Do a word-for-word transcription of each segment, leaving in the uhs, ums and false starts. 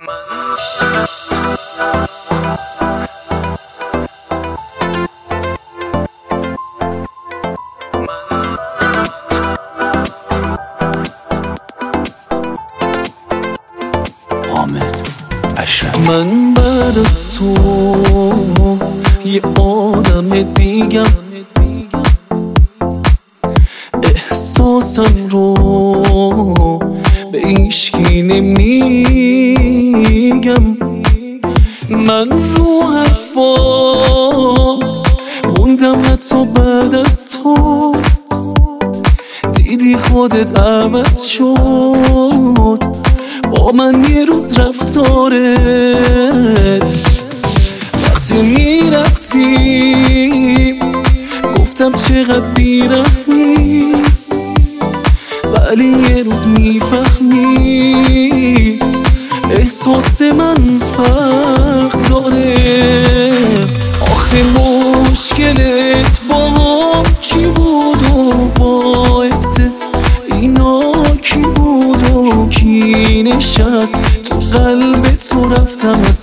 من بعد از تو یه آدم دیگم، احساسم رو به هیچکی نمیگم. من رو حرفا موندم حتی بعد از تو، دیدی خودت عوض شد با من یه روز رفتارت. وقتی میرفتی گفتم چقدر بیرحمی، ولی یه روز میفهمی احساس من فرق داره. آخه مشکلت با هم چی بود و باعث اینا کی بود و کی نشست تو قلب تو رفتم از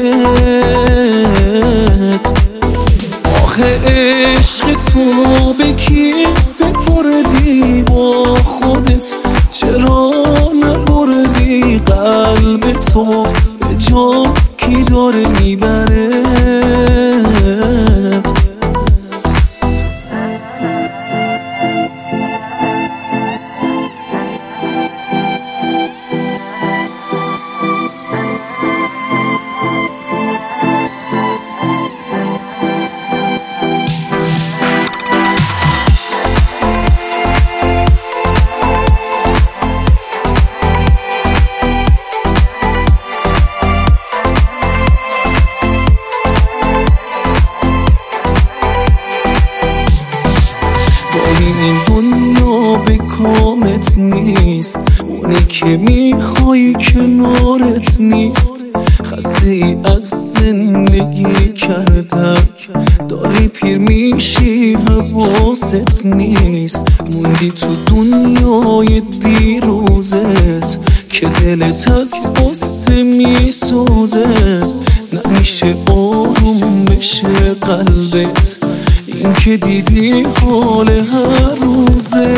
سرت. آخه عشق تو به کی سپردی با خودت، چرا نبردی قلب تو به جا کی داره میبره. این دنیا به کامت نیست، اونی که میخوای کنارت نیست. خسته ای از زندگی کردن، داری پیر میشی حواست نیست. موندی تو دنیای دیروزت که دلت از قصه میسوزه. نمیشه آروم بشه قلبت این که دیدی حال هر روزه.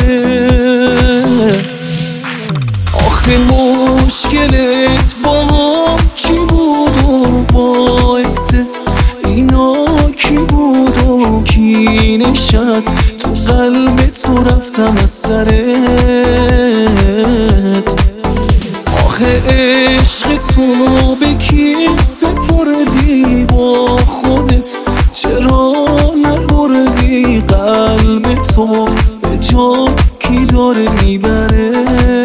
آخه مشکلت با هم چی بود و باعث اینا کی بود و کی نشست تو قلب تو رفتم از سرت. آخه عشق تو به کی سپردی با خودت، چرا نبردی قلب تو به جا کی داره میبره.